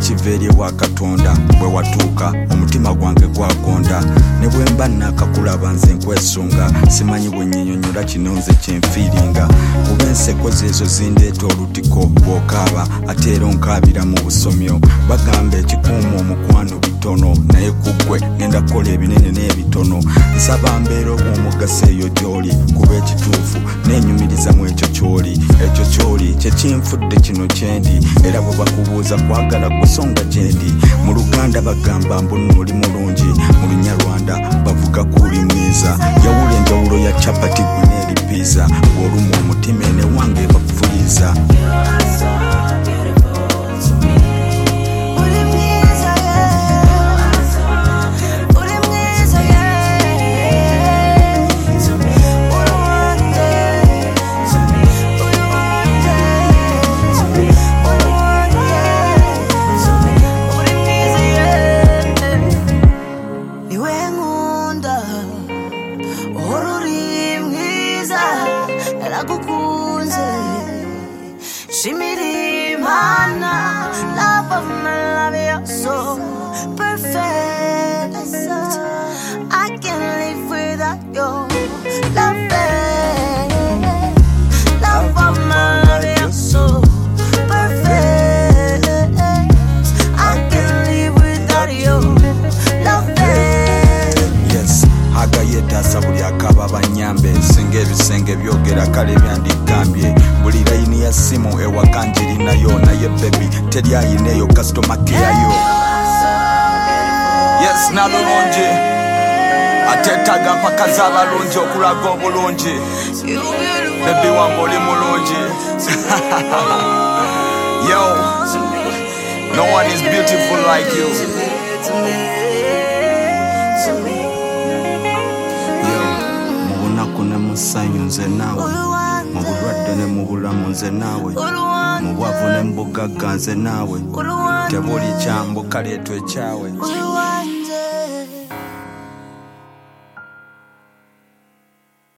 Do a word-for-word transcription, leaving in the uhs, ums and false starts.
ekiva eri ewa Katonda bwe watuuka omutima gwange gwagonda ne bwe mba nakakulaba nze nkwesunga simanyi bwe nyinyonyola kino nze kyenfiiringa kuba enseko zeezo zindeeta olutiko bw'okaaba ate era onkaabira mu busomyo bagamba ekikuuma omukwano bitono naye kuggwe ngenda kukola ebinene n'ebitono nsaba mbeera obw'omugaso eyo gy'oli kuba ekituufu neenyumiriza mu ekyo ky'oli ekyo ky'oli kyekinfudde kino kyendi era bwe bakubuuza kwagala gusonga gyendi mu Luganda bagamba mbu oli mulungi mu Lunyarwanda bavuga kuli mwiza yawula enjawulo ya chapati gwe n'eri pizza bw'oluma omutima ene wange bakufuliza. Shimirimana, love of my love, you're so perfect. I can't live without your love. Love of my love, you're so perfect. I can't live without your love. Yes, hagayeta sabuli akaba banyambe singa ebisenge byogera kale byandigambye buli layini ya simu ewakanjiri nayo naye baby teri ayineyo customer care yo. Yes, nalulungi atetaga mpaka z'abalungi okulaga obulungi baby wange oli mulungi. Yo, no one is beautiful like you. Musanyu nze nawe mu bulwadde ne mu bulamu nze nawe mu bwavu ne mu bugagga nze nawe tebuli kyambo kaleetwa ekyawe.